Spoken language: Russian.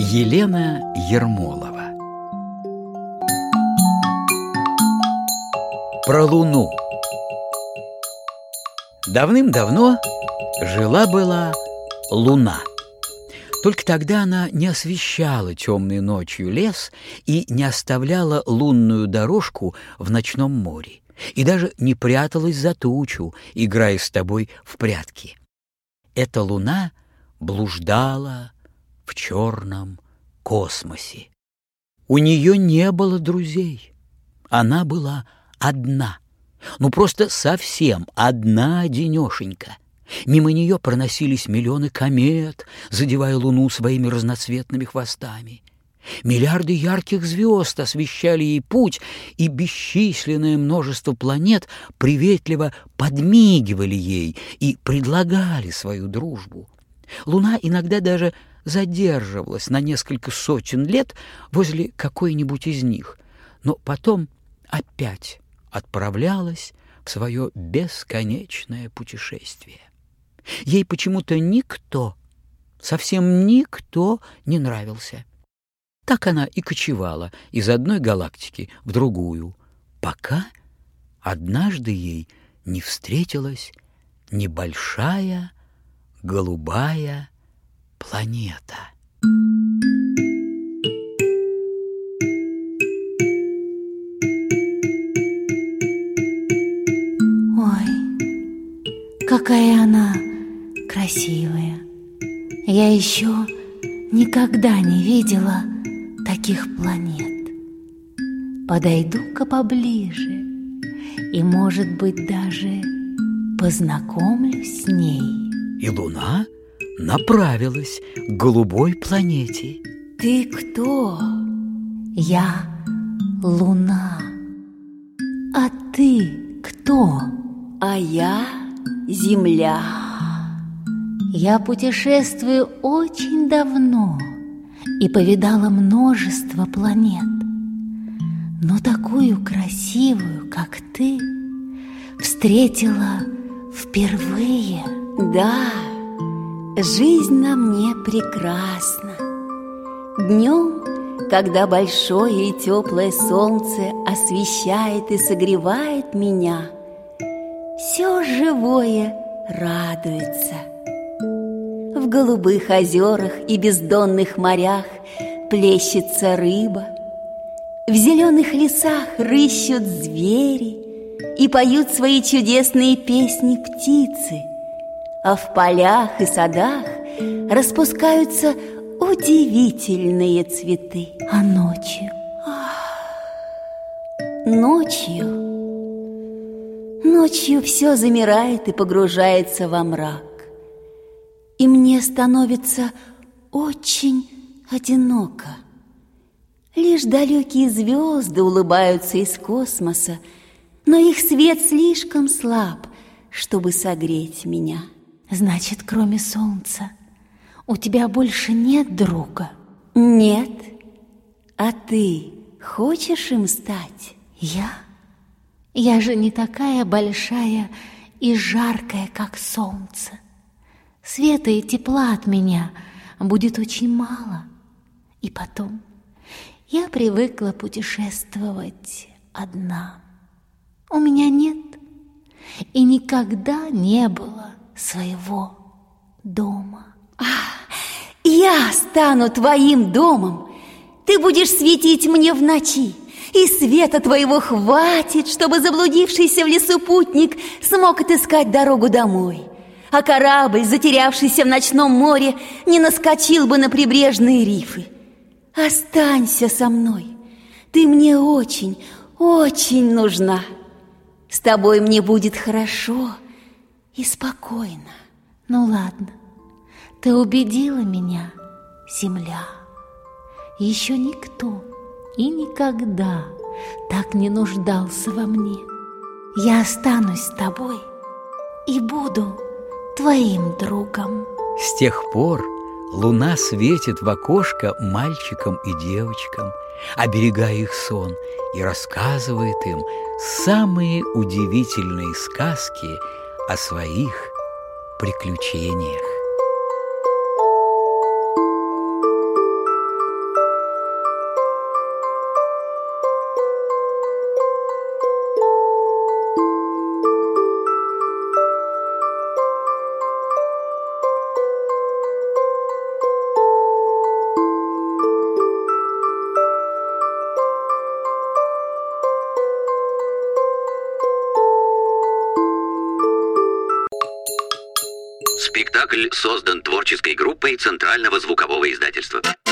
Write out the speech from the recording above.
Елена Ермолова. Про Луну. Давным-давно жила-была Луна. Только тогда она не освещала темной ночью лес и не оставляла лунную дорожку в ночном море, и даже не пряталась за тучу, играя с тобой в прятки. Эта Луна блуждала в черном космосе. У нее не было друзей. Она была одна. Ну, просто совсем одна-одинешенька. Мимо нее проносились миллионы комет, задевая Луну своими разноцветными хвостами. Миллиарды ярких звезд освещали ей путь, и бесчисленное множество планет приветливо подмигивали ей и предлагали свою дружбу. Луна иногда даже задерживалась на несколько сотен лет возле какой-нибудь из них, но потом опять отправлялась в свое бесконечное путешествие. Ей почему-то никто, совсем никто не нравился. Так она и кочевала из одной галактики в другую, пока однажды ей не встретилась небольшая голубая планета. Ой, какая она красивая! Я еще никогда не видела таких планет. Подойду-ка поближе и, может быть, даже познакомлюсь с ней. И Луна направилась к голубой планете. Ты кто? Я Луна. А ты кто? А я Земля. Я путешествую очень давно и повидала множество планет. Но такую красивую, как ты, встретила впервые. Да, жизнь на мне прекрасна. Днем, когда большое и теплое солнце освещает и согревает меня, все живое радуется. В голубых озерах и бездонных морях плещется рыба, в зеленых лесах рыщут звери и поют свои чудесные песни птицы, а в полях и садах распускаются удивительные цветы. А ночью? Ночью все замирает и погружается во мрак. И мне становится очень одиноко. Лишь далекие звезды улыбаются из космоса, но их свет слишком слаб, чтобы согреть меня. Значит, кроме солнца, у тебя больше нет друга? Нет. А ты хочешь им стать? Я же не такая большая и жаркая, как солнце. Света и тепла от меня будет очень мало. И потом, я привыкла путешествовать одна. У меня нет и никогда не было своего дома. Я стану твоим домом. Ты будешь светить мне в ночи, и света твоего хватит, чтобы заблудившийся в лесу путник смог отыскать дорогу домой, а корабль, затерявшийся в ночном море, не наскочил бы на прибрежные рифы. Останься со мной. Ты мне очень, очень нужна. С тобой мне будет хорошо и спокойно. Ну ладно, ты убедила меня, Земля. Еще никто и никогда так не нуждался во мне. Я останусь с тобой и буду твоим другом. С тех пор Луна светит в окошко мальчикам и девочкам, оберегая их сон, и рассказывает им самые удивительные сказки о своих приключениях. спектакль создан творческой группой Центрального звукового издательства.